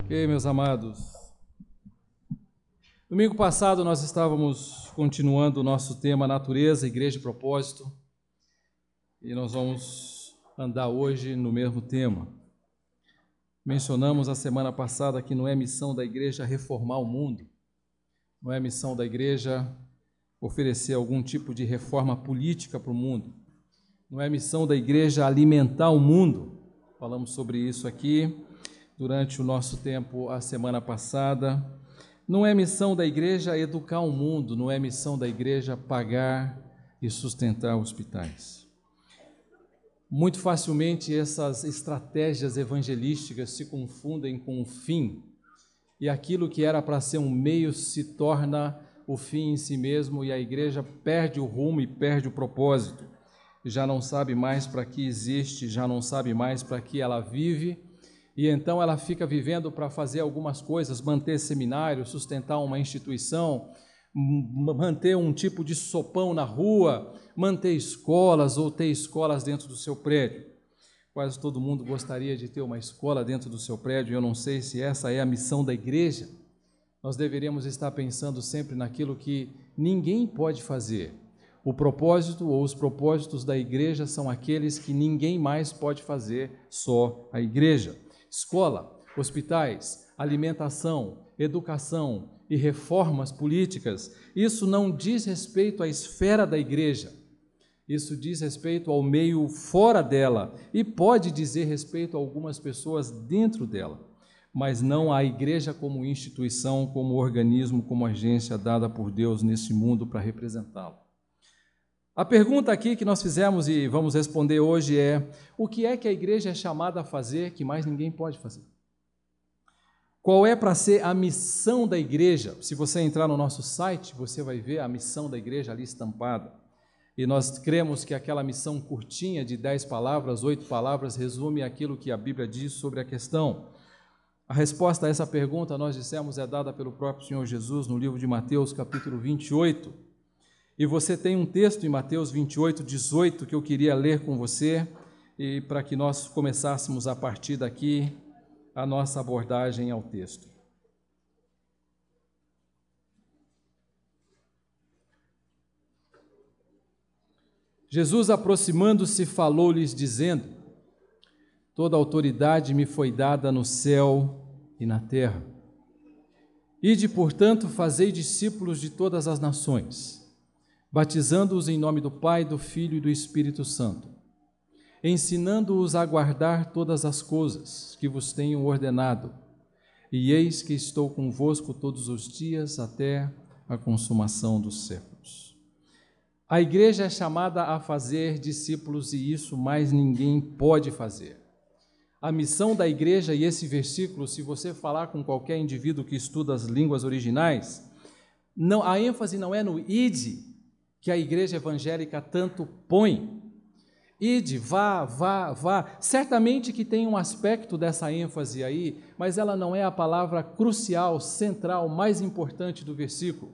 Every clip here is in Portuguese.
Ok, meus amados. Domingo passado nós estávamos continuando o nosso tema Natureza, Igreja e Propósito, e nós vamos andar hoje no mesmo tema. Mencionamos a semana passada que não é missão da igreja reformar o mundo, não é missão da igreja oferecer algum tipo de reforma política para o mundo, não é missão da igreja alimentar o mundo. Falamos sobre isso aqui durante o nosso tempo a semana passada. Não é missão da igreja educar o mundo, não é missão da igreja pagar e sustentar hospitais. Muito facilmente essas estratégias evangelísticas se confundem com o fim, e aquilo que era para ser um meio se torna o fim em si mesmo, e a igreja perde o rumo e perde o propósito. Já não sabe mais para que existe, já não sabe mais para que ela vive, e então ela fica vivendo para fazer algumas coisas, manter seminário, sustentar uma instituição, manter um tipo de sopão na rua, manter escolas ou ter escolas dentro do seu prédio. Quase todo mundo gostaria de ter uma escola dentro do seu prédio. Eu não sei se essa é a missão da igreja. Nós deveríamos estar pensando sempre naquilo que ninguém pode fazer. O propósito ou os propósitos da igreja são aqueles que ninguém mais pode fazer, só a igreja. Escola, hospitais, alimentação, educação e reformas políticas, isso não diz respeito à esfera da igreja, isso diz respeito ao meio fora dela e pode dizer respeito a algumas pessoas dentro dela, mas não à igreja como instituição, como organismo, como agência dada por Deus nesse mundo para representá-lo. A pergunta aqui que nós fizemos e vamos responder hoje é: o que é que a igreja é chamada a fazer que mais ninguém pode fazer? Qual é para ser a missão da igreja? Se você entrar no nosso site, você vai ver a missão da igreja ali estampada. E nós cremos que aquela missão curtinha de 10 palavras, 8 palavras, resume aquilo que a Bíblia diz sobre a questão. A resposta a essa pergunta, nós dissemos, é dada pelo próprio Senhor Jesus no livro de Mateus, capítulo 28. E você tem um texto em Mateus 28, 18, que eu queria ler com você, e para que nós começássemos a partir daqui a nossa abordagem ao texto. Jesus, aproximando-se, falou-lhes, dizendo: toda autoridade me foi dada no céu e na terra. Ide, portanto, fazei discípulos de todas as nações, batizando-os em nome do Pai, do Filho e do Espírito Santo, ensinando-os a guardar todas as coisas que vos tenho ordenado, e eis que estou convosco todos os dias até a consumação dos séculos. A igreja é chamada a fazer discípulos e isso mais ninguém pode fazer. A missão da igreja, e esse versículo, se você falar com qualquer indivíduo que estuda as línguas originais, a ênfase não é no ide, que a igreja evangélica tanto põe. Ide, vá, vá, vá. Certamente que tem um aspecto dessa ênfase aí, mas ela não é a palavra crucial, central, mais importante do versículo.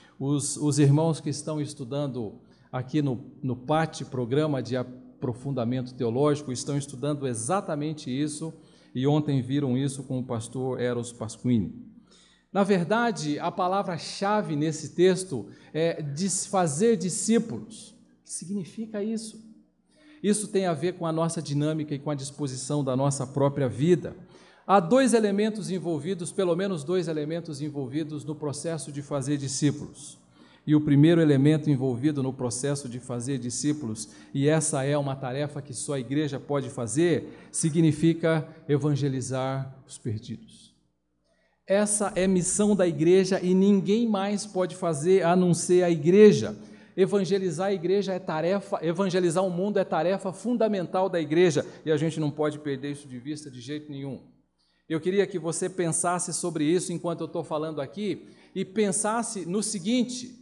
Os irmãos que estão estudando aqui no PAT, Programa de Aprofundamento Teológico, estão estudando exatamente isso, e ontem viram isso com o pastor Eros Pasquini. Na verdade, a palavra-chave nesse texto é fazer discípulos. O que significa isso? Isso tem a ver com a nossa dinâmica e com a disposição da nossa própria vida. Há dois elementos envolvidos, pelo menos dois elementos envolvidos no processo de fazer discípulos. E o primeiro elemento envolvido no processo de fazer discípulos, e essa é uma tarefa que só a igreja pode fazer, significa evangelizar os perdidos. Essa é a missão da igreja e ninguém mais pode fazer a não ser a igreja. Evangelizar a igreja é tarefa, evangelizar o mundo é tarefa fundamental da igreja, e a gente não pode perder isso de vista de jeito nenhum. Eu queria que você pensasse sobre isso enquanto eu estou falando aqui, e pensasse no seguinte: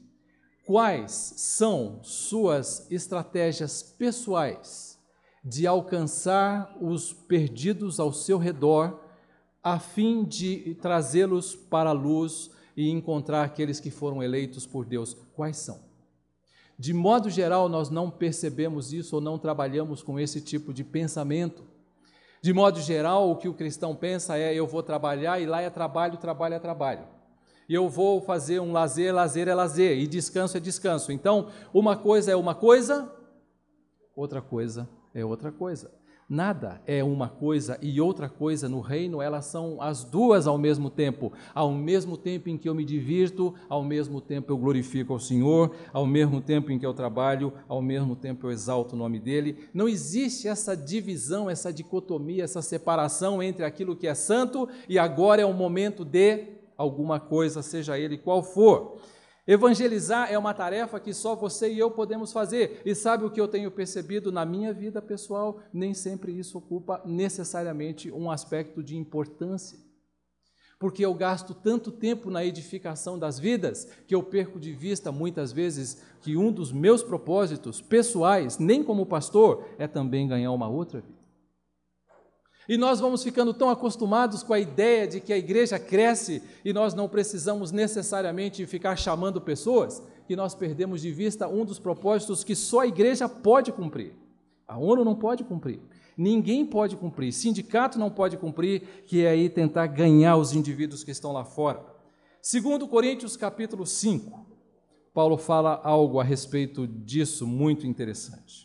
quais são suas estratégias pessoais de alcançar os perdidos ao seu redor, a fim de trazê-los para a luz e encontrar aqueles que foram eleitos por Deus? Quais são? De modo geral, nós não percebemos isso ou não trabalhamos com esse tipo de pensamento. De modo geral, o que o cristão pensa é: eu vou trabalhar e lá é trabalho, trabalho é trabalho. E eu vou fazer um lazer, lazer é lazer, e descanso é descanso. Então, uma coisa é uma coisa, outra coisa é outra coisa. Nada é uma coisa e outra coisa no reino, elas são as duas ao mesmo tempo. Ao mesmo tempo em que eu me divirto, ao mesmo tempo eu glorifico ao Senhor, ao mesmo tempo em que eu trabalho, ao mesmo tempo eu exalto o nome dEle. Não existe essa divisão, essa dicotomia, essa separação entre aquilo que é santo e agora é o momento de alguma coisa, seja ele qual for. Evangelizar é uma tarefa que só você e eu podemos fazer. E sabe o que eu tenho percebido na minha vida pessoal? Nem sempre isso ocupa necessariamente um aspecto de importância. Porque eu gasto tanto tempo na edificação das vidas que eu perco de vista muitas vezes que um dos meus propósitos pessoais, nem como pastor, é também ganhar uma outra vida. E nós vamos ficando tão acostumados com a ideia de que a igreja cresce e nós não precisamos necessariamente ficar chamando pessoas, que nós perdemos de vista um dos propósitos que só a igreja pode cumprir. A ONU não pode cumprir, ninguém pode cumprir, sindicato não pode cumprir, que é aí tentar ganhar os indivíduos que estão lá fora. 2 Coríntios capítulo 5, Paulo fala algo a respeito disso muito interessante.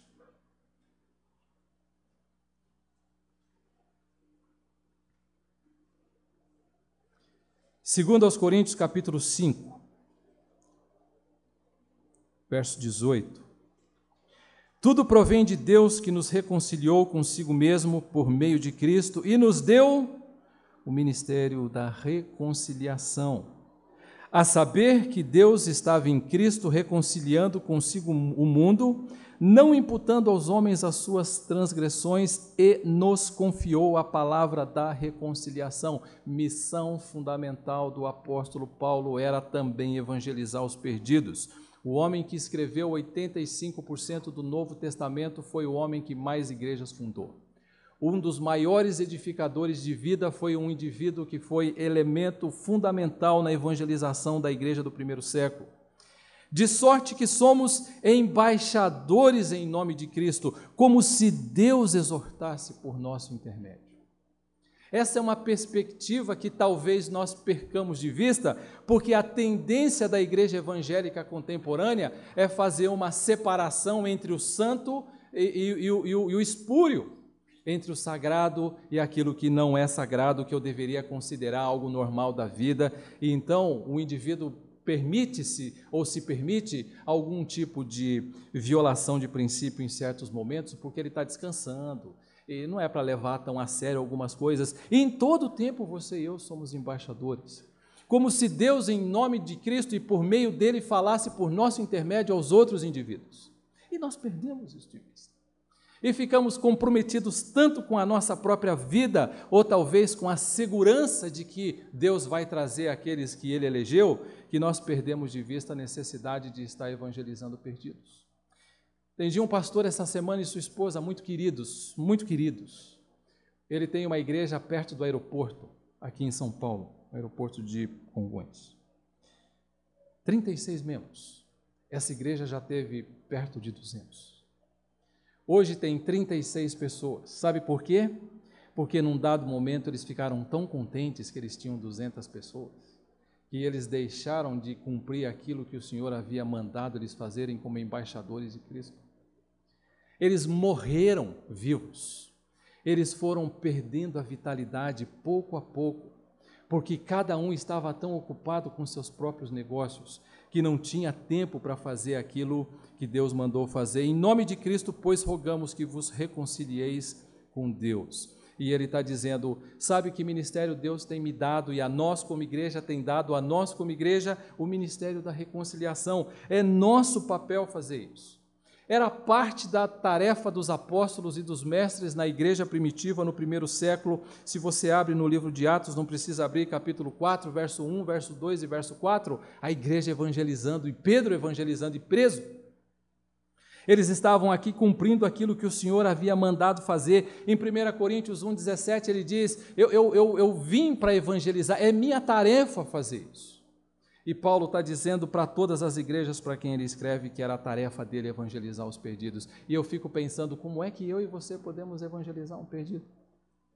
2 Coríntios capítulo 5, verso 18. Tudo provém de Deus que nos reconciliou consigo mesmo por meio de Cristo e nos deu o ministério da reconciliação. A saber que Deus estava em Cristo reconciliando consigo o mundo, não imputando aos homens as suas transgressões, e nos confiou a palavra da reconciliação. Missão fundamental do apóstolo Paulo era também evangelizar os perdidos. O homem que escreveu 85% do Novo Testamento foi o homem que mais igrejas fundou. Um dos maiores edificadores de vida foi um indivíduo que foi elemento fundamental na evangelização da igreja do primeiro século. De sorte que somos embaixadores em nome de Cristo, como se Deus exortasse por nosso intermédio. Essa é uma perspectiva que talvez nós percamos de vista, porque a tendência da igreja evangélica contemporânea é fazer uma separação entre o santo e o espúrio, entre o sagrado e aquilo que não é sagrado, que eu deveria considerar algo normal da vida. E então o indivíduo permite-se ou se permite algum tipo de violação de princípio em certos momentos, porque ele está descansando. E não é para levar tão a sério algumas coisas. E em todo tempo você e eu somos embaixadores. Como se Deus, em nome de Cristo e por meio dele, falasse por nosso intermédio aos outros indivíduos. E nós perdemos isso de vista. E ficamos comprometidos tanto com a nossa própria vida, ou talvez com a segurança de que Deus vai trazer aqueles que Ele elegeu, que nós perdemos de vista a necessidade de estar evangelizando perdidos. Atendi um pastor essa semana e sua esposa, muito queridos, muito queridos. Ele tem uma igreja perto do aeroporto, aqui em São Paulo, aeroporto de Congonhas. 36 membros. Essa igreja já teve perto de 200. Hoje tem 36 pessoas. Sabe por quê? Porque num dado momento eles ficaram tão contentes que eles tinham 200 pessoas, que eles deixaram de cumprir aquilo que o Senhor havia mandado eles fazerem como embaixadores de Cristo. Eles morreram vivos. Eles foram perdendo a vitalidade pouco a pouco, porque cada um estava tão ocupado com seus próprios negócios, que não tinha tempo para fazer aquilo que Deus mandou fazer. Em nome de Cristo, pois, rogamos que vos reconcilieis com Deus. E ele está dizendo, sabe que ministério Deus tem me dado e a nós como igreja tem dado a nós como igreja o ministério da reconciliação. É nosso papel fazer isso. Era parte da tarefa dos apóstolos e dos mestres na igreja primitiva no primeiro século. Se você abre no livro de Atos, não precisa abrir, capítulo 4, verso 1, verso 2 e verso 4, a igreja evangelizando e Pedro evangelizando e preso. Eles estavam aqui cumprindo aquilo que o Senhor havia mandado fazer. Em 1 Coríntios 1,17 ele diz, eu vim para evangelizar, é minha tarefa fazer isso. E Paulo está dizendo para todas as igrejas para quem ele escreve que era a tarefa dele evangelizar os perdidos. E eu fico pensando, como é que eu e você podemos evangelizar um perdido?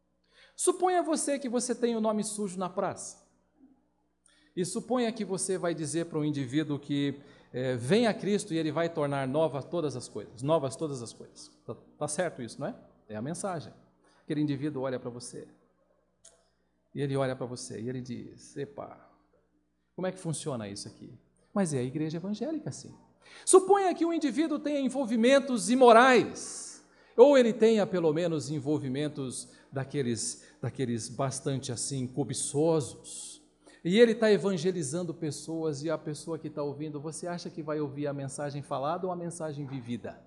Suponha você que você tem o nome sujo na praça. E suponha que você vai dizer para um indivíduo que vem a Cristo e ele vai tornar novas todas as coisas. Tá certo isso, não é? É a mensagem. Aquele indivíduo olha para você. E ele olha para você e ele diz: epa, como é que funciona isso aqui? Mas é a igreja evangélica, sim. Suponha que o indivíduo tenha envolvimentos imorais, ou ele tenha pelo menos envolvimentos daqueles bastante assim cobiçosos, e ele está evangelizando pessoas, e a pessoa que está ouvindo, você acha que vai ouvir a mensagem falada ou a mensagem vivida?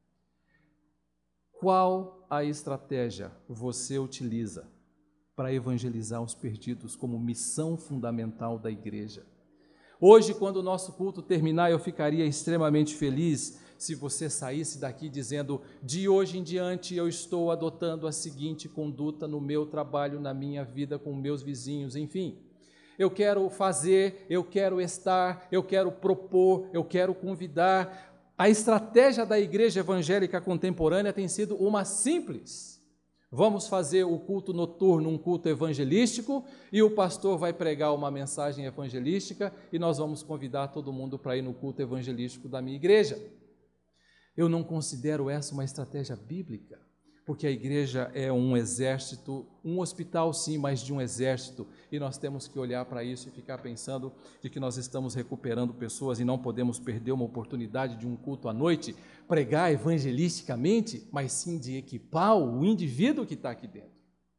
Qual a estratégia você utiliza para evangelizar os perdidos como missão fundamental da igreja? Hoje, quando o nosso culto terminar, eu ficaria extremamente feliz se você saísse daqui dizendo: de hoje em diante eu estou adotando a seguinte conduta no meu trabalho, na minha vida, com meus vizinhos, enfim. Eu quero fazer, eu quero estar, eu quero propor, eu quero convidar. A estratégia da igreja evangélica contemporânea tem sido uma simples: vamos fazer o culto noturno, um culto evangelístico, e o pastor vai pregar uma mensagem evangelística e nós vamos convidar todo mundo para ir no culto evangelístico da minha igreja. Eu não considero essa uma estratégia bíblica, porque a igreja é um exército, um hospital sim, mas de um exército, e nós temos que olhar para isso e ficar pensando de que nós estamos recuperando pessoas e não podemos perder uma oportunidade de um culto à noite, pregar evangelisticamente, mas sim de equipar o indivíduo que está aqui dentro.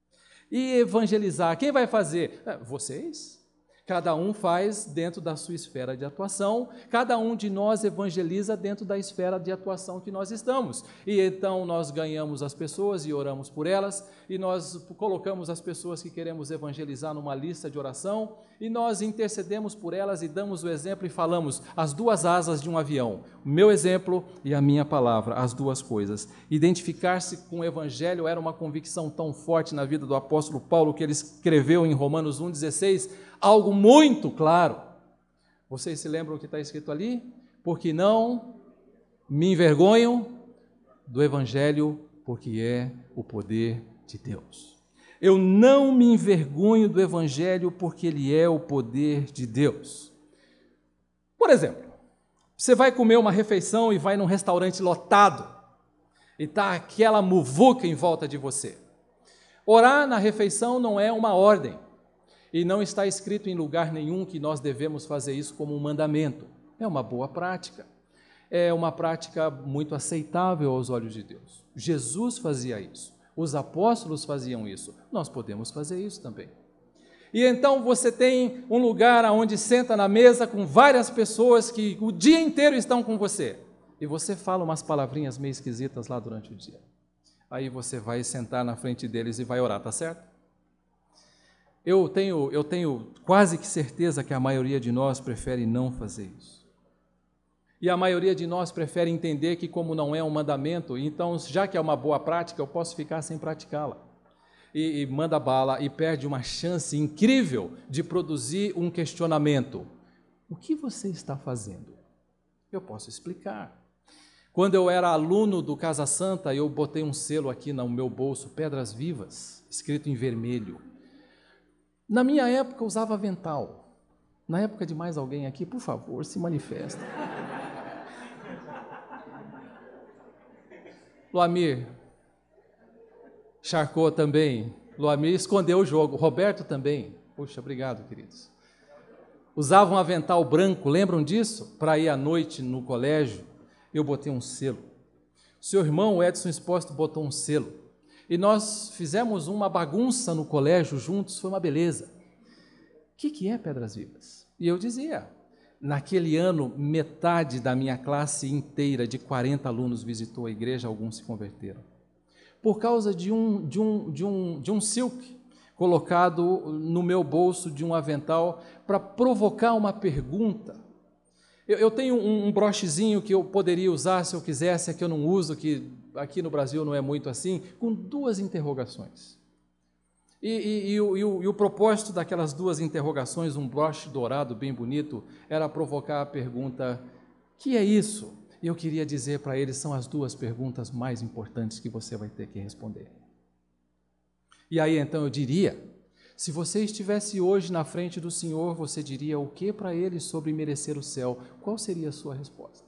E evangelizar, quem vai fazer? Vocês. Cada um faz dentro da sua esfera de atuação, cada um de nós evangeliza dentro da esfera de atuação que nós estamos. E então nós ganhamos as pessoas e oramos por elas, e nós colocamos as pessoas que queremos evangelizar numa lista de oração, e nós intercedemos por elas e damos o exemplo e falamos as duas asas de um avião, o meu exemplo e a minha palavra, as duas coisas. Identificar-se com o evangelho era uma convicção tão forte na vida do apóstolo Paulo que ele escreveu em Romanos 1,16, algo muito claro. Vocês se lembram o que está escrito ali? Porque não me envergonho do evangelho, porque é o poder de Deus. Eu não me envergonho do evangelho, porque ele é o poder de Deus. Por exemplo, você vai comer uma refeição e vai num restaurante lotado, e está aquela muvuca em volta de você. Orar na refeição não é uma ordem, e não está escrito em lugar nenhum que nós devemos fazer isso como um mandamento. É uma boa prática. É uma prática muito aceitável aos olhos de Deus. Jesus fazia isso. Os apóstolos faziam isso. Nós podemos fazer isso também. E então você tem um lugar onde senta na mesa com várias pessoas que o dia inteiro estão com você. E você fala umas palavrinhas meio esquisitas lá durante o dia. Aí você vai sentar na frente deles e vai orar, tá certo? Eu tenho quase que certeza que a maioria de nós prefere não fazer isso. E a maioria de nós prefere entender que, como não é um mandamento, então, já que é uma boa prática, eu posso ficar sem praticá-la. E manda bala e perde uma chance incrível de produzir um questionamento. O que você está fazendo? Eu posso explicar. Quando eu era aluno do Casa Santa, eu botei um selo aqui no meu bolso, Pedras Vivas, escrito em vermelho. Na minha época, eu usava avental. Na época de mais alguém aqui, por favor, se manifesta. Loamir, Charcot também. Loamir escondeu o jogo. Roberto também. Puxa, obrigado, queridos. Usavam um avental branco, lembram disso? Para ir à noite no colégio, eu botei um selo. Seu irmão, Edson Espósito, botou um selo. E nós fizemos uma bagunça no colégio juntos, foi uma beleza. O que é Pedras Vivas? E eu dizia, naquele ano, metade da minha classe inteira, de 40 alunos, visitou a igreja, alguns se converteram. Por causa de um silk colocado no meu bolso de um avental para provocar uma pergunta. Eu tenho um brochezinho que eu poderia usar se eu quisesse, que eu não uso, que aqui no Brasil não é muito assim, com duas interrogações. E o propósito daquelas duas interrogações, um broche dourado bem bonito, era provocar a pergunta: que é isso? E eu queria dizer para eles, são as duas perguntas mais importantes que você vai ter que responder. E aí então eu diria, se você estivesse hoje na frente do Senhor, você diria o que para Ele sobre merecer o céu? Qual seria a sua resposta?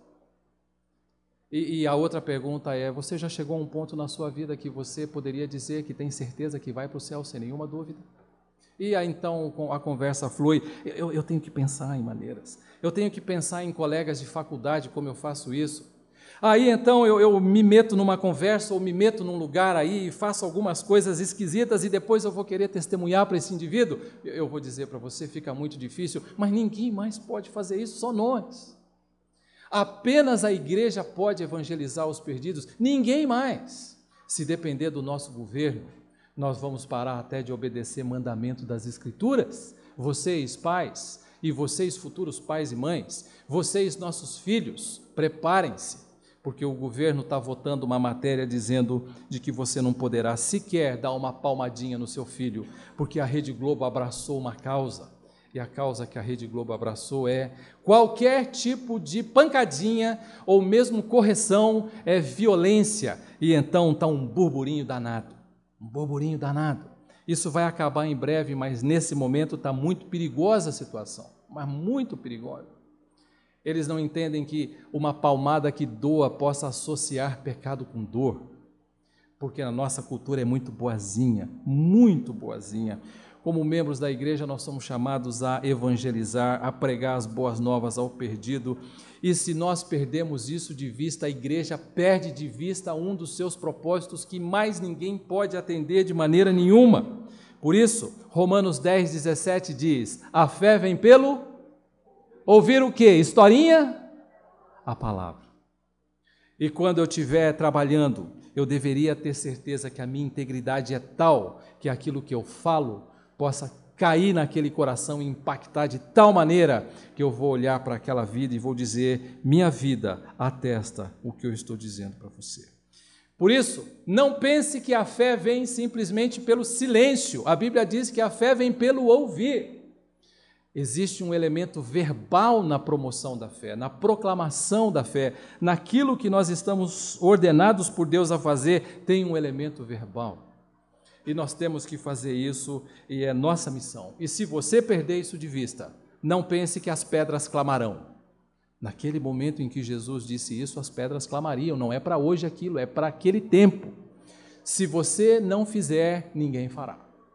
E a outra pergunta é, você já chegou a um ponto na sua vida que você poderia dizer que tem certeza que vai para o céu sem nenhuma dúvida? E aí então a conversa flui, eu tenho que pensar em maneiras, eu tenho que pensar em colegas de faculdade, como eu faço isso. Aí então eu me meto numa conversa ou me meto num lugar aí e faço algumas coisas esquisitas e depois eu vou querer testemunhar para esse indivíduo. Eu vou dizer para você, fica muito difícil, mas ninguém mais pode fazer isso, só nós. Apenas a igreja pode evangelizar os perdidos, ninguém mais. Se depender do nosso governo, nós vamos parar até de obedecer mandamento das Escrituras. Vocês, pais, e vocês, futuros pais e mães, vocês, nossos filhos, preparem-se, porque o governo está votando uma matéria dizendo de que você não poderá sequer dar uma palmadinha no seu filho, porque a Rede Globo abraçou uma causa. E a causa que a Rede Globo abraçou é qualquer tipo de pancadinha ou mesmo correção é violência. E então está um burburinho danado, Isso vai acabar em breve, mas nesse momento está muito perigosa a situação, mas muito perigosa. Eles não entendem que uma palmada que doa possa associar pecado com dor, porque a nossa cultura é muito boazinha, muito boazinha. Como membros da igreja, nós somos chamados a evangelizar, a pregar as boas novas ao perdido, e se nós perdemos isso de vista, a igreja perde de vista um dos seus propósitos que mais ninguém pode atender de maneira nenhuma. Por isso, Romanos 10, 17 diz, a fé vem pelo ouvir o quê? Historinha? A palavra. E quando eu estiver trabalhando, eu deveria ter certeza que a minha integridade é tal que aquilo que eu falo possa cair naquele coração e impactar de tal maneira que eu vou olhar para aquela vida e vou dizer, minha vida atesta o que eu estou dizendo para você. Por isso, não pense que a fé vem simplesmente pelo silêncio. A Bíblia diz que a fé vem pelo ouvir. Existe um elemento verbal na promoção da fé, na proclamação da fé, naquilo que nós estamos ordenados por Deus a fazer, tem um elemento verbal. E nós temos que fazer isso, e é nossa missão. E se você perder isso de vista, não pense que as pedras clamarão. Naquele momento em que Jesus disse isso, as pedras clamariam, não é para hoje aquilo, é para aquele tempo. Se você não fizer, ninguém fará.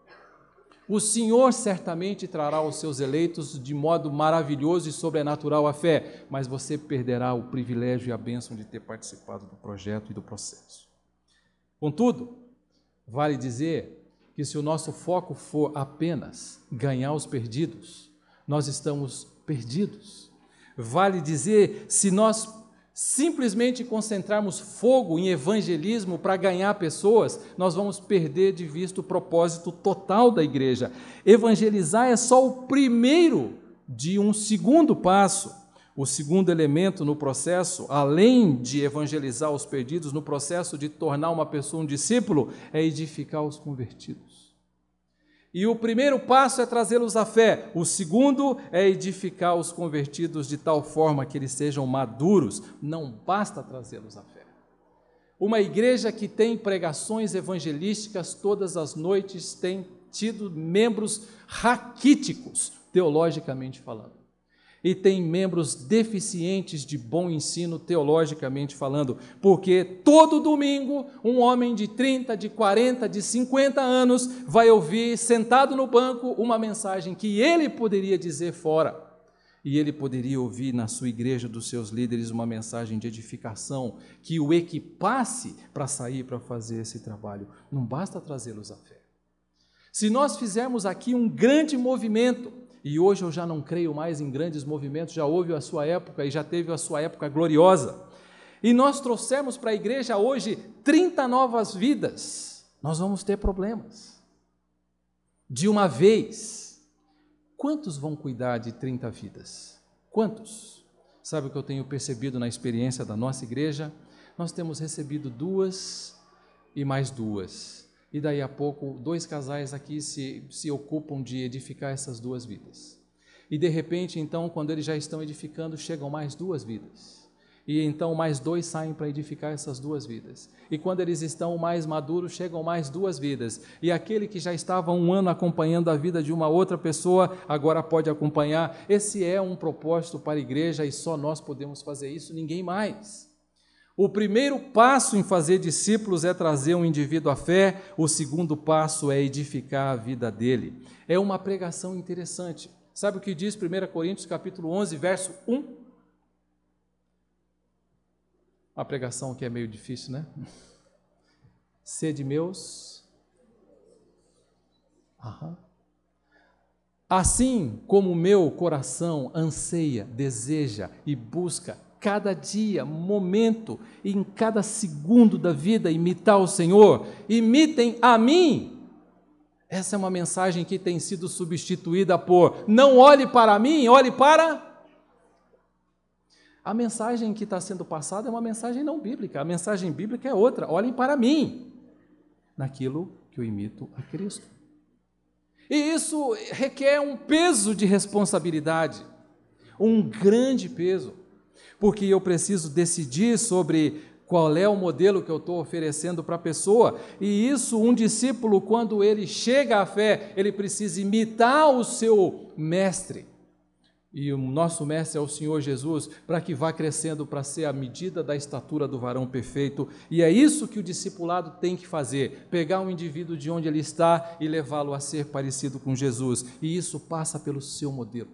O Senhor certamente trará os seus eleitos de modo maravilhoso e sobrenatural à fé, mas você perderá o privilégio e a bênção de ter participado do projeto e do processo. Contudo, vale dizer que se o nosso foco for apenas ganhar os perdidos, nós estamos perdidos. Vale dizer, se nós simplesmente concentrarmos fogo em evangelismo para ganhar pessoas, nós vamos perder de vista o propósito total da igreja. Evangelizar é só o primeiro de um segundo passo. O segundo elemento no processo, além de evangelizar os perdidos, no processo de tornar uma pessoa um discípulo, é edificar os convertidos. E o primeiro passo é trazê-los à fé, o segundo é edificar os convertidos de tal forma que eles sejam maduros, não basta trazê-los à fé. Uma igreja que tem pregações evangelísticas todas as noites tem tido membros raquíticos, teologicamente falando. E tem membros deficientes de bom ensino teologicamente falando, porque todo domingo um homem de 30, de 40, de 50 anos vai ouvir, sentado no banco, uma mensagem que ele poderia dizer fora, e ele poderia ouvir na sua igreja dos seus líderes uma mensagem de edificação que o equipasse para sair para fazer esse trabalho. Não basta trazê-los à fé. Se nós fizermos aqui um grande movimento, e hoje eu já não creio mais em grandes movimentos, já houve a sua época e já teve a sua época gloriosa, e nós trouxemos para a igreja hoje 30 novas vidas, nós vamos ter problemas. De uma vez, quantos vão cuidar de 30 vidas? Quantos? Sabe o que eu tenho percebido na experiência da nossa igreja? Nós temos recebido 2 e mais 2. E daí a pouco, 2 casais aqui se ocupam de edificar essas 2 vidas. E de repente, então, quando eles já estão edificando, chegam mais 2 vidas. E então mais 2 saem para edificar essas 2 vidas. E quando eles estão mais maduros, chegam mais 2 vidas. E aquele que já estava 1 ano acompanhando a vida de uma outra pessoa, agora pode acompanhar. Esse é um propósito para a igreja e só nós podemos fazer isso, ninguém mais. O primeiro passo em fazer discípulos é trazer um indivíduo à fé, o segundo passo é edificar a vida dele. É uma pregação interessante. Sabe o que diz 1 Coríntios capítulo 11, verso 1? Uma pregação que é meio difícil, né? Sede meus. Assim como o meu coração anseia, deseja e busca cada dia, momento, em cada segundo da vida imitar o Senhor, imitem a mim. Essa é uma mensagem que tem sido substituída por não olhe para mim, olhe para... A mensagem que está sendo passada é uma mensagem não bíblica, a mensagem bíblica é outra, olhem para mim, naquilo que eu imito a Cristo. E isso requer um peso de responsabilidade, um grande peso, porque eu preciso decidir sobre qual é o modelo que eu estou oferecendo para a pessoa, e isso um discípulo, quando ele chega à fé, ele precisa imitar o seu mestre, e o nosso mestre é o Senhor Jesus, para que vá crescendo para ser a medida da estatura do varão perfeito, e é isso que o discipulado tem que fazer, pegar um indivíduo de onde ele está e levá-lo a ser parecido com Jesus, e isso passa pelo seu modelo.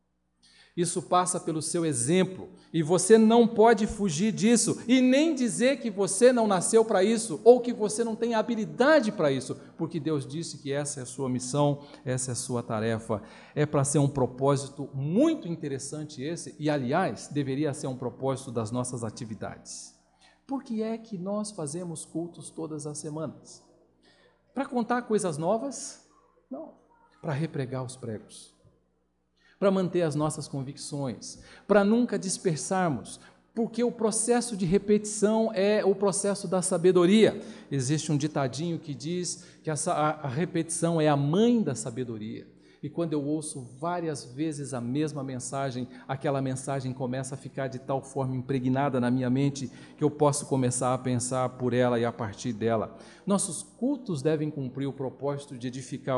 Isso passa pelo seu exemplo, e você não pode fugir disso, e nem dizer que você não nasceu para isso, ou que você não tem habilidade para isso, porque Deus disse que essa é a sua missão, essa é a sua tarefa, é para ser um propósito muito interessante esse, e aliás, deveria ser um propósito das nossas atividades. Por que é que nós fazemos cultos todas as semanas? Para contar coisas novas? Não, para repregar os pregos, para manter as nossas convicções, para nunca dispersarmos, porque o processo de repetição é o processo da sabedoria. Existe um ditadinho que diz que a repetição é a mãe da sabedoria. E quando eu ouço várias vezes a mesma mensagem, aquela mensagem começa a ficar de tal forma impregnada na minha mente que eu posso começar a pensar por ela e a partir dela. Nossos cultos devem cumprir o propósito de edificar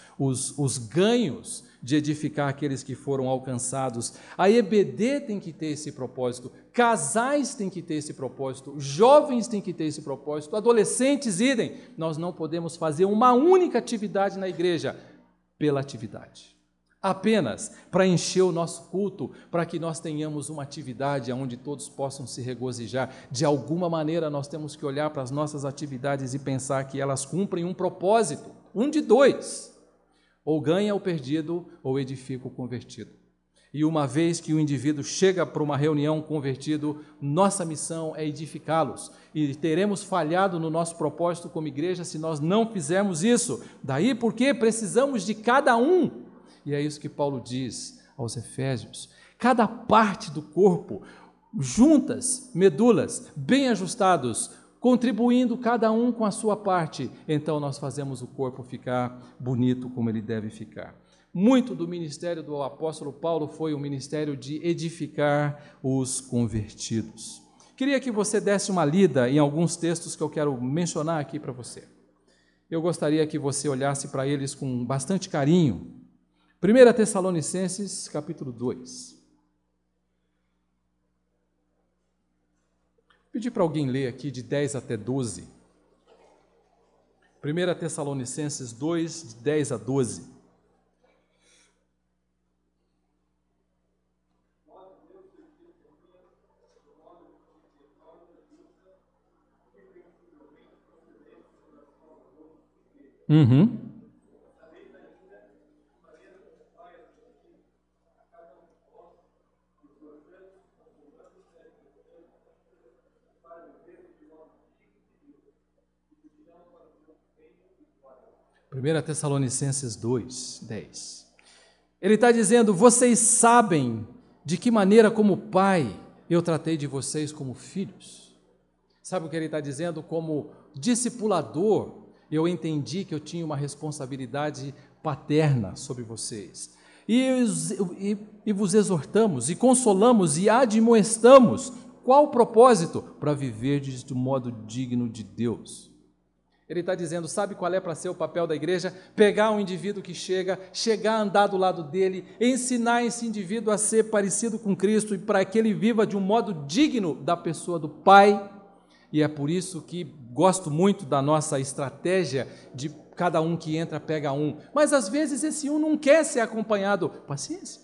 os ganhos, de edificar aqueles que foram alcançados. A EBD tem que ter esse propósito, casais têm que ter esse propósito, jovens têm que ter esse propósito, adolescentes idem. Nós não podemos fazer uma única atividade na igreja pela atividade, apenas para encher o nosso culto, para que nós tenhamos uma atividade onde todos possam se regozijar. De alguma maneira nós temos que olhar para as nossas atividades e pensar que elas cumprem um propósito, um de 2, ou ganha o perdido ou edifica o convertido. E uma vez que o indivíduo chega para uma reunião convertido, nossa missão é edificá-los. E teremos falhado no nosso propósito como igreja se nós não fizermos isso. Daí porque precisamos de cada um. E é isso que Paulo diz aos Efésios. Cada parte do corpo, juntas, medulas, bem ajustados, contribuindo cada um com a sua parte. Então nós fazemos o corpo ficar bonito como ele deve ficar. Muito do ministério do apóstolo Paulo foi o ministério de edificar os convertidos. Queria que você desse uma lida em alguns textos que eu quero mencionar aqui para você. Eu gostaria que você olhasse para eles com bastante carinho. 1 Tessalonicenses, capítulo 2. Pedi para alguém ler aqui de 10 até 12. 1 Tessalonicenses 2, de 10 a 12. Uhum. Primeira Tessalonicenses 2, 10. Ele está dizendo, vocês sabem de que maneira como pai eu tratei de vocês como filhos. Sabe o que ele está dizendo? Como discipulador, eu entendi que eu tinha uma responsabilidade paterna sobre vocês. E vos exortamos, e consolamos, e admoestamos Qual o propósito? Para viver de modo digno de Deus. Ele está dizendo, sabe qual é para ser o papel da igreja? Pegar um indivíduo que chegar a andar do lado dele, ensinar esse indivíduo a ser parecido com Cristo e para que ele viva de um modo digno da pessoa do Pai. E é por isso que gosto muito da nossa estratégia de cada um que entra pega um. Mas às vezes esse um não quer ser acompanhado. Paciência.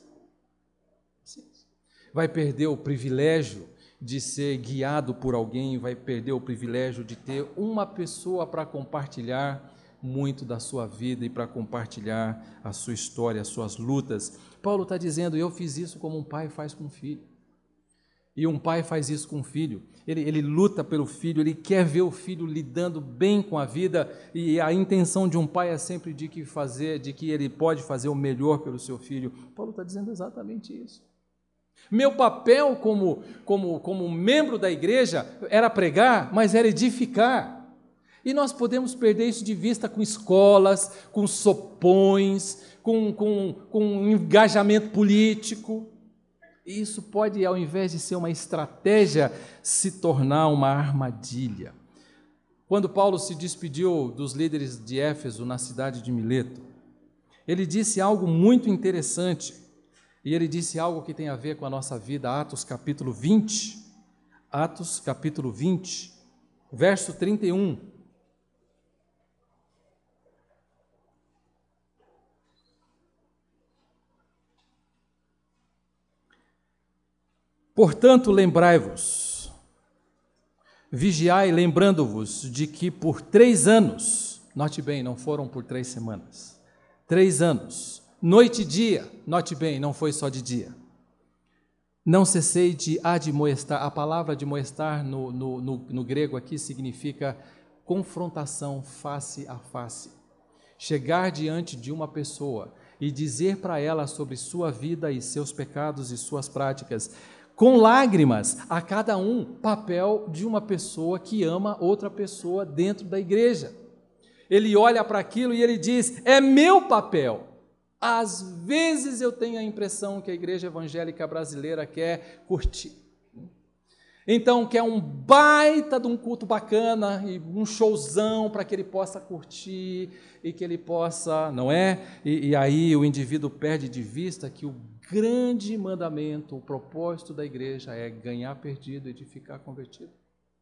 Vai perder o privilégio de ser guiado por alguém, vai perder o privilégio de ter uma pessoa para compartilhar muito da sua vida e para compartilhar a sua história, as suas lutas. Paulo está dizendo, eu fiz isso como um pai faz com um filho. E um pai faz isso com o filho, ele luta pelo filho, ele quer ver o filho lidando bem com a vida, e a intenção de um pai é sempre de que ele pode fazer o melhor pelo seu filho. Paulo está dizendo exatamente isso. Meu papel como membro da igreja era pregar, mas era edificar. E nós podemos perder isso de vista com escolas, com sopões, com engajamento político. Isso pode, ao invés de ser uma estratégia, se tornar uma armadilha. Quando Paulo se despediu dos líderes de Éfeso na cidade de Mileto, ele disse algo muito interessante. E ele disse algo que tem a ver com a nossa vida, Atos capítulo 20, verso 31. Portanto, lembrai-vos, vigiai, lembrando-vos de que por 3 anos, note bem, não foram por 3 semanas, 3 anos, noite e dia, note bem, não foi só de dia. Não cessei de admoestar. A palavra admoestar no grego aqui significa confrontação face a face. Chegar diante de uma pessoa e dizer para ela sobre sua vida e seus pecados e suas práticas, com lágrimas, a cada um, papel de uma pessoa que ama outra pessoa dentro da igreja. Ele olha para aquilo e ele diz, é meu papel. Às vezes eu tenho a impressão que a igreja evangélica brasileira quer curtir. Então, quer um baita de um culto bacana e um showzão para que ele possa curtir e que ele possa, não é? E aí o indivíduo perde de vista que o grande mandamento, o propósito da igreja é ganhar perdido e edificar convertido.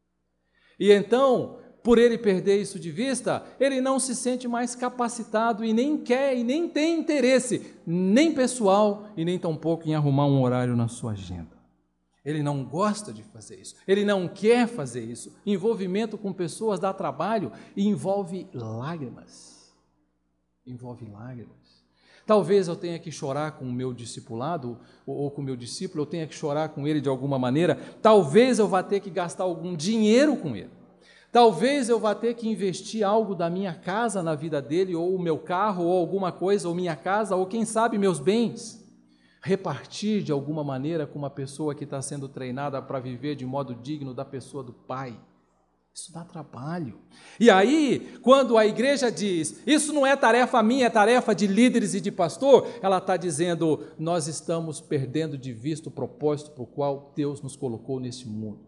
E então, por ele perder isso de vista, ele não se sente mais capacitado e nem quer e nem tem interesse, nem pessoal e nem tampouco em arrumar um horário na sua agenda. Ele não gosta de fazer isso, ele não quer fazer isso. Envolvimento com pessoas dá trabalho e envolve lágrimas. Envolve lágrimas. Talvez eu tenha que chorar com o meu discipulado, ou com o meu discípulo, eu tenha que chorar com ele de alguma maneira. Talvez eu vá ter que gastar algum dinheiro com ele. Talvez eu vá ter que investir algo da minha casa na vida dele, ou o meu carro, ou alguma coisa, ou minha casa, ou quem sabe meus bens. Repartir de alguma maneira com uma pessoa que está sendo treinada para viver de modo digno da pessoa do Pai. Isso dá trabalho. E aí, quando a igreja diz, isso não é tarefa minha, é tarefa de líderes e de pastor, ela está dizendo, nós estamos perdendo de vista o propósito por qual Deus nos colocou nesse mundo.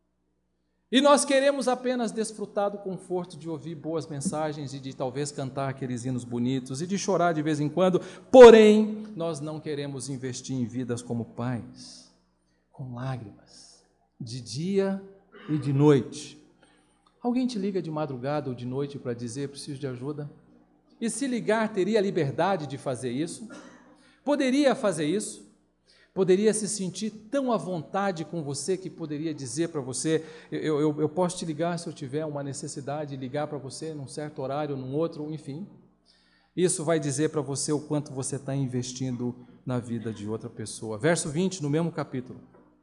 E nós queremos apenas desfrutar do conforto de ouvir boas mensagens e de talvez cantar aqueles hinos bonitos e de chorar de vez em quando, porém, nós não queremos investir em vidas como pais, com lágrimas, de dia e de noite. Alguém te liga de madrugada ou de noite para dizer, preciso de ajuda? E se ligar, teria liberdade de fazer isso? Poderia fazer isso? Poderia se sentir tão à vontade com você que poderia dizer para você, eu posso te ligar se eu tiver uma necessidade, ligar para você num certo horário, num outro, enfim. Isso vai dizer para você o quanto você está investindo na vida de outra pessoa. Verso 20, no mesmo capítulo.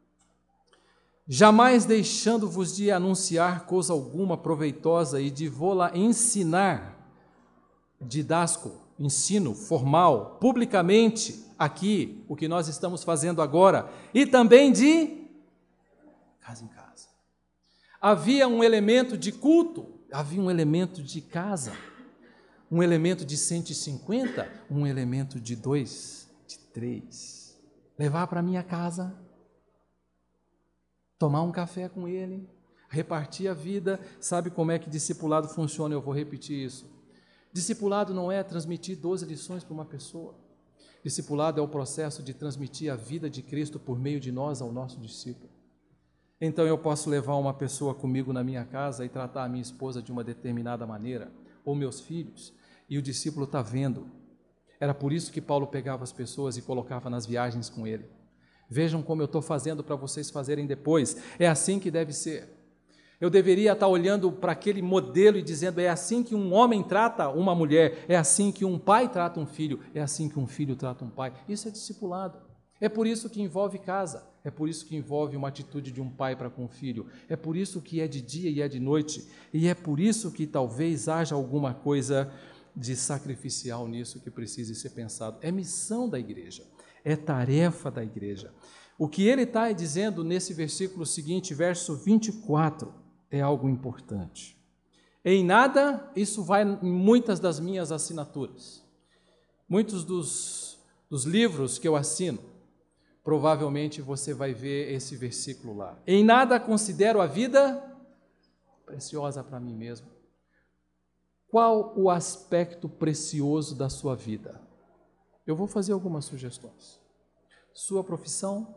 Jamais deixando-vos de anunciar coisa alguma proveitosa e de vô-la ensinar, didasco, ensino formal, publicamente, aqui, o que nós estamos fazendo agora, e também de casa em casa. Havia um elemento de culto, havia um elemento de casa, um elemento de 150, um elemento de 2, de 3. Levar para minha casa. tomar um café com ele, repartir a vida. Sabe como é que discipulado funciona? Eu vou repetir isso. Discipulado não é transmitir 12 lições para uma pessoa. Discipulado é o processo de transmitir a vida de Cristo por meio de nós ao nosso discípulo. Então eu posso levar uma pessoa comigo na minha casa e tratar a minha esposa de uma determinada maneira, ou meus filhos, e o discípulo está vendo. Era por isso que Paulo pegava as pessoas e colocava nas viagens com ele. Vejam como eu estou fazendo para vocês fazerem depois. É assim que deve ser. Eu deveria estar olhando para aquele modelo e dizendo, é assim que um homem trata uma mulher, é assim que um pai trata um filho, é assim que um filho trata um pai. Isso é discipulado. É por isso que envolve casa, é por isso que envolve uma atitude de um pai para com o filho, é por isso que é de dia e é de noite, e é por isso que talvez haja alguma coisa de sacrificial nisso que precise ser pensado. É missão da igreja, é tarefa da igreja. O que ele está dizendo nesse versículo seguinte, verso 24, é algo importante. Em nada, isso vai em muitas das minhas assinaturas. Muitos dos livros que eu assino, provavelmente você vai ver esse versículo lá. Em nada considero a vida preciosa para mim mesmo. Qual o aspecto precioso da sua vida? Eu vou fazer algumas sugestões. Sua profissão,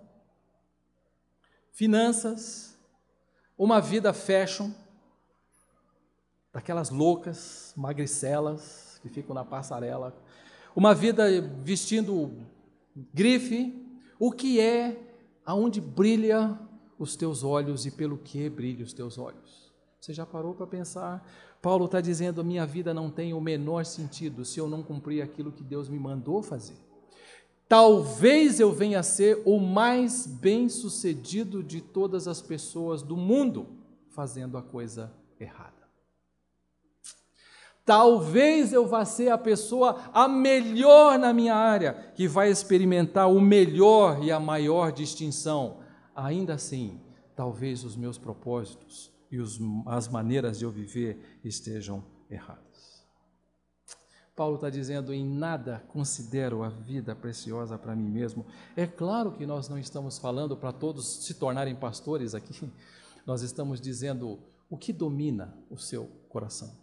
finanças, uma vida fashion, daquelas loucas, magricelas, que ficam na passarela, uma vida vestindo grife. O que é, aonde brilha os teus olhos e pelo que brilham os teus olhos? Você já parou para pensar? Paulo está dizendo, a minha vida não tem o menor sentido se eu não cumprir aquilo que Deus me mandou fazer. Talvez eu venha a ser o mais bem-sucedido de todas as pessoas do mundo fazendo a coisa errada. Talvez eu vá ser a pessoa a melhor na minha área, que vai experimentar o melhor e a maior distinção. Ainda assim, talvez os meus propósitos e as maneiras de eu viver estejam erradas. Paulo está dizendo, em nada considero a vida preciosa para mim mesmo. É claro que nós não estamos falando para todos se tornarem pastores aqui. Nós estamos dizendo o que domina o seu coração.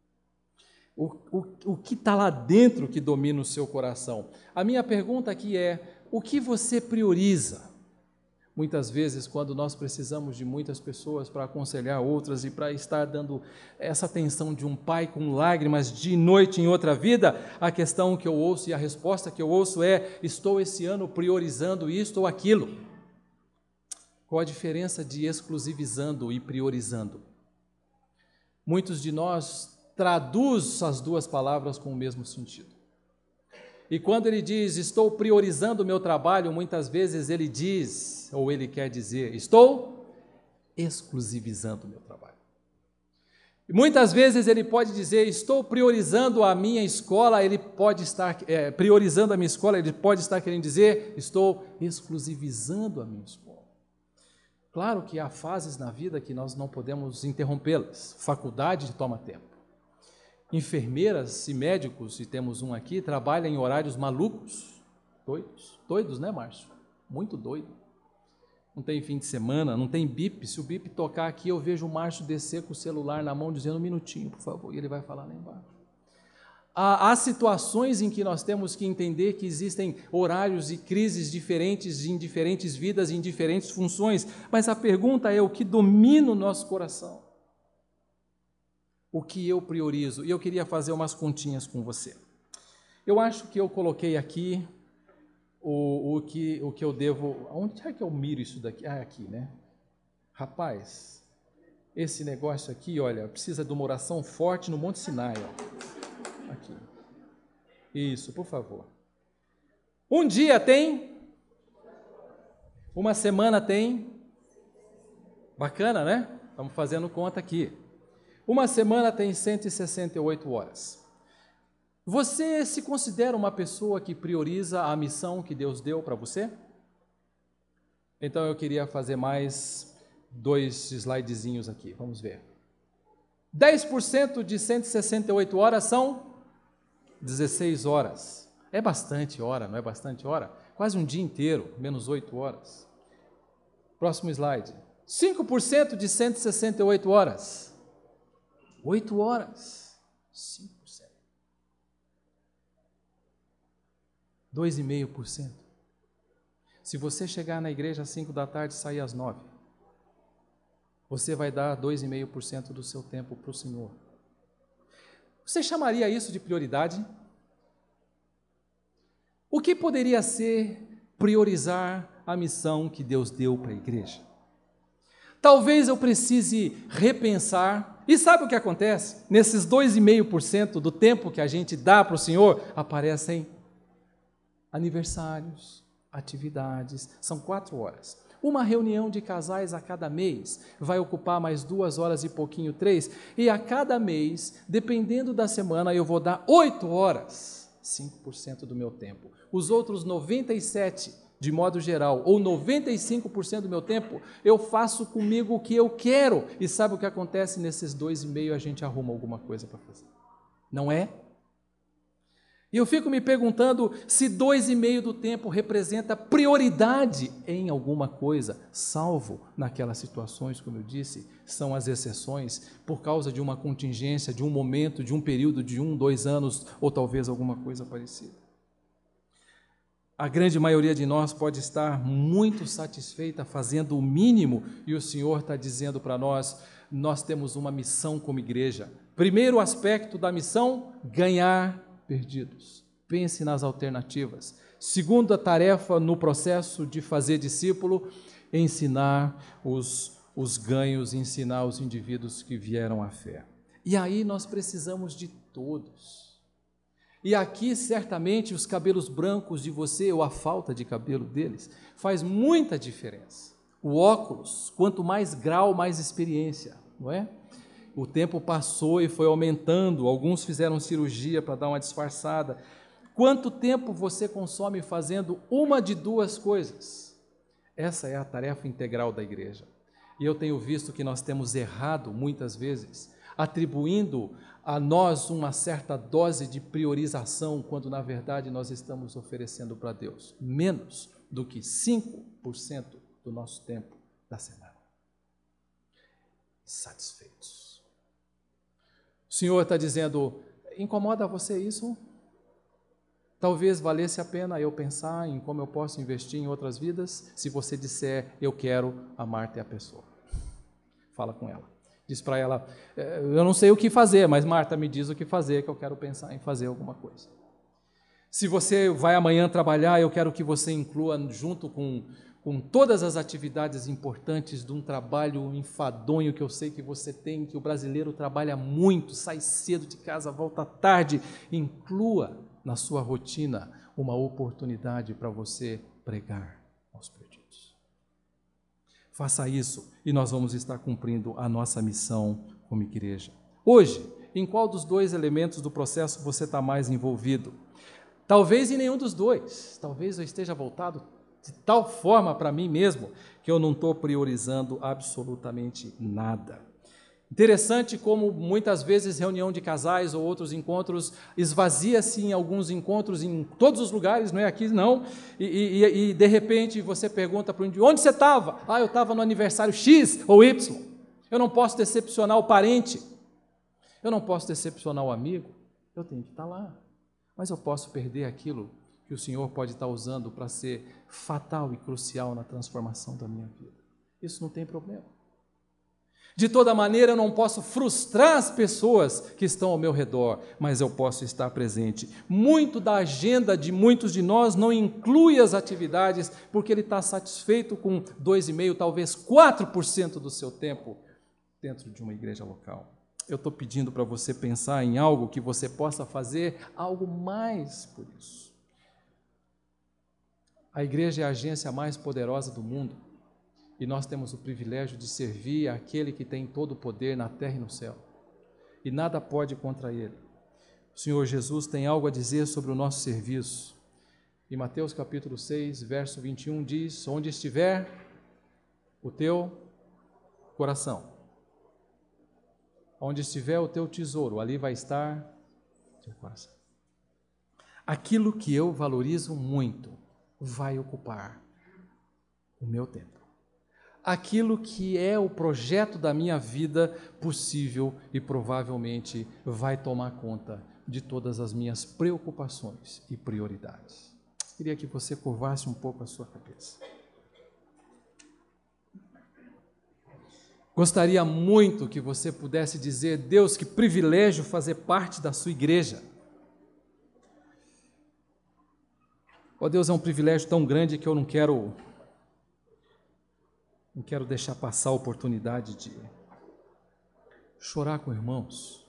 O que está lá dentro que domina o seu coração? A minha pergunta aqui é, o que você prioriza? Muitas vezes, quando nós precisamos de muitas pessoas para aconselhar outras e para estar dando essa atenção de um pai com lágrimas de noite em outra vida, a questão que eu ouço e a resposta que eu ouço é, estou esse ano priorizando isto ou aquilo. Qual a diferença de exclusivizando e priorizando? Muitos de nós traduz as duas palavras com o mesmo sentido. E quando ele diz, estou priorizando o meu trabalho, muitas vezes ele diz, ou ele quer dizer, estou exclusivizando o meu trabalho. E muitas vezes ele pode dizer, estou priorizando a minha escola, ele pode estar priorizando a minha escola, ele pode estar querendo dizer, estou exclusivizando a minha escola. Claro que há fases na vida que nós não podemos interrompê-las, faculdade toma tempo. Enfermeiras e médicos, e temos um aqui, trabalham em horários malucos, doidos, né, Márcio? Muito doido. Não tem fim de semana, não tem bip. Se o bip tocar aqui, eu vejo o Márcio descer com o celular na mão, dizendo, um minutinho, por favor, e ele vai falar lá embaixo. Há situações em que nós temos que entender que existem horários e crises diferentes em diferentes vidas, em diferentes funções, mas a pergunta é o que domina o nosso coração? O que eu priorizo? E eu queria fazer umas continhas com você. Eu acho que eu coloquei aqui o que eu devo... Onde é que eu miro isso daqui? Ah, aqui, né? Rapaz, esse negócio aqui, olha, precisa de uma oração forte no Monte Sinai, ó. Aqui. Isso, por favor. Um dia tem... Uma semana tem... Bacana, né? Estamos fazendo conta aqui. Uma semana tem 168 horas. Você se considera uma pessoa que prioriza a missão que Deus deu para você? Então eu queria fazer mais 2 slidezinhos aqui, vamos ver. 10% de 168 horas são 16 horas. É bastante hora, não é bastante hora? Quase um dia inteiro, menos 8 horas. Próximo slide. 5% de 168 horas. 8 horas. 5%. 2,5%. Se você chegar na igreja às 5 da tarde e sair às 9, você vai dar 2,5% do seu tempo para o Senhor. Você chamaria isso de prioridade? O que poderia ser priorizar a missão que Deus deu para a igreja? Talvez eu precise repensar. E sabe o que acontece? Nesses 2,5% do tempo que a gente dá para o Senhor, aparecem aniversários, atividades, são 4 horas. Uma reunião de casais a cada mês vai ocupar mais 2 horas e pouquinho, 3, e a cada mês, dependendo da semana, eu vou dar 8 horas, 5% do meu tempo. Os outros 97%, de modo geral, ou 95% do meu tempo, eu faço comigo o que eu quero. E sabe o que acontece? Nesses 2,5% a gente arruma alguma coisa para fazer. Não é? E eu fico me perguntando se 2,5% do tempo representa prioridade em alguma coisa, salvo naquelas situações, como eu disse, são as exceções, por causa de uma contingência, de um momento, de um período de 1, 2 anos, ou talvez alguma coisa parecida. A grande maioria de nós pode estar muito satisfeita fazendo o mínimo, e o Senhor está dizendo para nós, nós temos uma missão como igreja. Primeiro aspecto da missão, ganhar perdidos. Pense nas alternativas. Segunda tarefa no processo de fazer discípulo, ensinar os ganhos, ensinar os indivíduos que vieram à fé. E aí nós precisamos de todos. E aqui, certamente, os cabelos brancos de você, ou a falta de cabelo deles, faz muita diferença. O óculos, quanto mais grau, mais experiência, não é? O tempo passou e foi aumentando, alguns fizeram cirurgia para dar uma disfarçada. Quanto tempo você consome fazendo uma de 2 coisas? Essa é a tarefa integral da igreja. E eu tenho visto que nós temos errado muitas vezes, atribuindo a nós uma certa dose de priorização, quando na verdade nós estamos oferecendo para Deus menos do que 5% do nosso tempo da semana. Satisfeitos. O Senhor está dizendo, incomoda você isso? Talvez valesse a pena eu pensar em como eu posso investir em outras vidas, se você disser, eu quero, a Marta é a pessoa. Fala com ela. Diz para ela, eu não sei o que fazer, mas Marta me diz o que fazer, que eu quero pensar em fazer alguma coisa. Se você vai amanhã trabalhar, eu quero que você inclua junto com todas as atividades importantes de um trabalho enfadonho que eu sei que você tem, que o brasileiro trabalha muito, sai cedo de casa, volta tarde, inclua na sua rotina uma oportunidade para você pregar aos perdidos. Faça isso e nós vamos estar cumprindo a nossa missão como igreja. Hoje, em qual dos 2 elementos do processo você está mais envolvido? Talvez em nenhum dos 2. Talvez eu esteja voltado de tal forma para mim mesmo que eu não estou priorizando absolutamente nada. Interessante como muitas vezes reunião de casais ou outros encontros esvazia-se em alguns encontros em todos os lugares, não é aqui não, e de repente você pergunta para o indivíduo, onde você estava? Eu estava no aniversário X ou Y. Eu não posso decepcionar o parente, eu não posso decepcionar o amigo, eu tenho que estar lá, mas eu posso perder aquilo que o Senhor pode estar usando para ser fatal e crucial na transformação da minha vida. Isso não tem problema. De toda maneira, eu não posso frustrar as pessoas que estão ao meu redor, mas eu posso estar presente. Muito da agenda de muitos de nós não inclui as atividades, porque ele está satisfeito com 2,5%, talvez 4% do seu tempo dentro de uma igreja local. Eu estou pedindo para você pensar em algo que você possa fazer algo mais por isso. A igreja é a agência mais poderosa do mundo. E nós temos o privilégio de servir àquele que tem todo o poder na terra e no céu. E nada pode contra ele. O Senhor Jesus tem algo a dizer sobre o nosso serviço. Em Mateus capítulo 6, verso 21 diz, onde estiver o teu coração, onde estiver o teu tesouro, ali vai estar o teu coração. Aquilo que eu valorizo muito vai ocupar o meu tempo. aquilo que é o projeto da minha vida possível e provavelmente vai tomar conta de todas as minhas preocupações e prioridades. Queria que você curvasse um pouco a sua cabeça. Gostaria muito que você pudesse dizer: Deus, que privilégio fazer parte da sua igreja. Ó Deus, é um privilégio tão grande que eu não quero deixar passar a oportunidade de chorar com irmãos,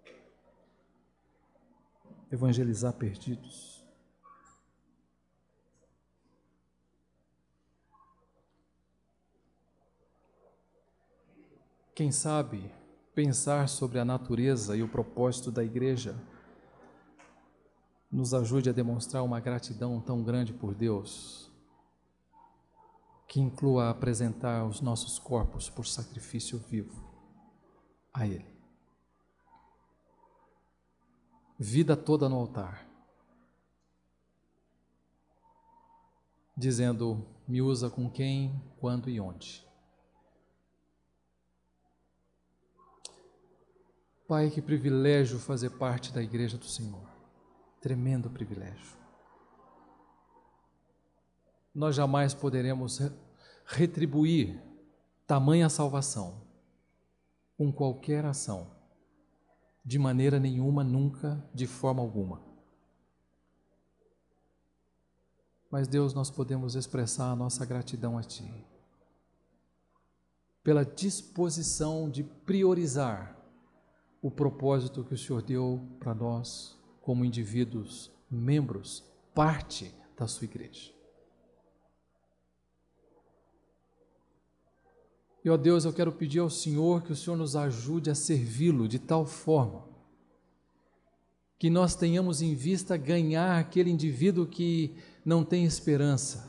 evangelizar perdidos. Quem sabe pensar sobre a natureza e o propósito da igreja nos ajude a demonstrar uma gratidão tão grande por Deus, que inclua apresentar os nossos corpos por sacrifício vivo a Ele. Vida toda no altar, dizendo: me usa com quem, quando e onde. Pai, que privilégio fazer parte da igreja do Senhor. Tremendo privilégio. Nós jamais poderemos retribuir tamanha salvação com qualquer ação, de maneira nenhuma, nunca, de forma alguma. Mas, Deus, nós podemos expressar a nossa gratidão a Ti, pela disposição de priorizar o propósito que o Senhor deu para nós, como indivíduos, membros, parte da sua igreja. E, ó Deus, eu quero pedir ao Senhor que o Senhor nos ajude a servi-lo de tal forma que nós tenhamos em vista ganhar aquele indivíduo que não tem esperança.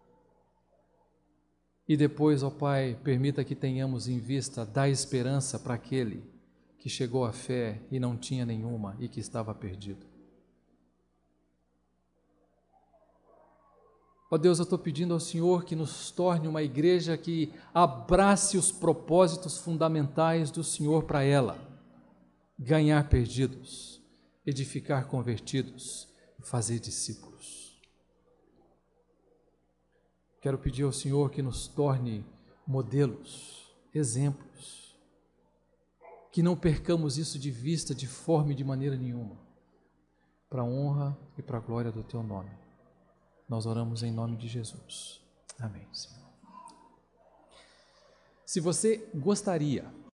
E depois, ó Pai, permita que tenhamos em vista dar esperança para aquele que chegou à fé e não tinha nenhuma e que estava perdido. Ó Deus, eu estou pedindo ao Senhor que nos torne uma igreja que abrace os propósitos fundamentais do Senhor para ela: ganhar perdidos, edificar convertidos, fazer discípulos. Quero pedir ao Senhor que nos torne modelos, exemplos, que não percamos isso de vista de forma e de maneira nenhuma, para a honra e para a glória do Teu nome. Nós oramos em nome de Jesus. Amém, Senhor. Se você gostaria